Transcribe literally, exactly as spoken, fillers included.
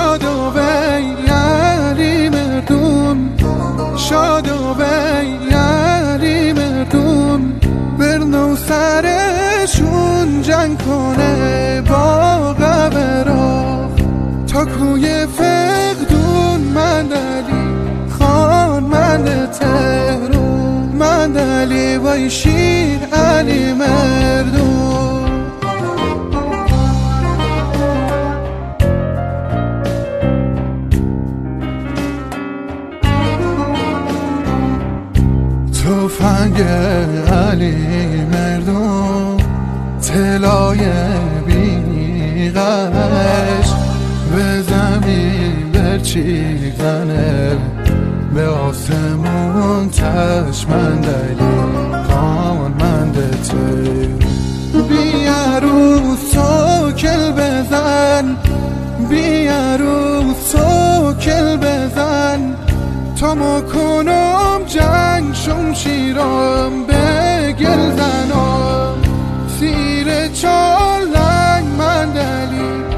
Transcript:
شادو بیاری مردون شادو بیاری مردون برنو سرشون جنگ کنه با قبرا تا کوی فقدون من علی خان من تهرون من علی وای شیر علی مردون تفنگ علی مردون طلای بیغش به زمین برچیدنه به آسمون چشمند علی خانمند تهرون بی عروس تو کل بزن بی عروس تو کل بزن تا ما کنم جنگ شمشیرم به گل زنم سیر چالنگ من علی